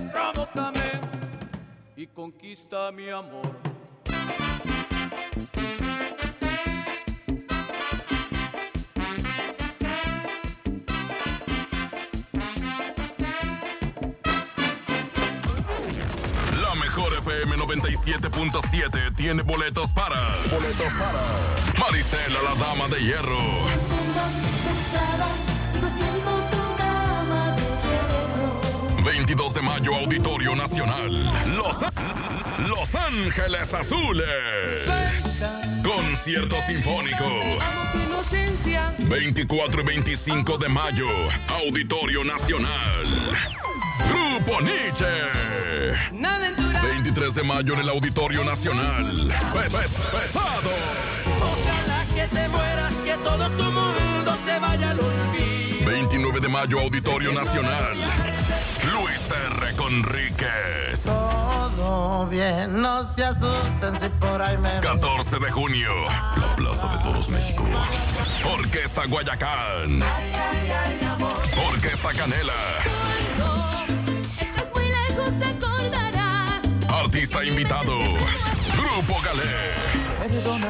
provócame y conquista mi amor. La mejor FM 97.7 tiene boletos para Maricela, la dama de hierro. 22 de mayo, Auditorio Nacional. Los Ángeles Azules. Concierto sinfónico. 24 y 25 de mayo, Auditorio Nacional. Grupo Nietzsche. 23 de mayo en el Auditorio Nacional. Pesado. Ojalá que te mueras, que todo tu mundo se vaya al olvido. 29 de mayo, Auditorio Nacional. Luis R. Conríquez. Todo bien, no se asusten si por ahí me... 14 de junio, la Plaza de Toros, México. Orquesta Guayacán. Orquesta Canela. Estás muy lejos, te acordarás. Artista invitado, Grupo Galé. Perdona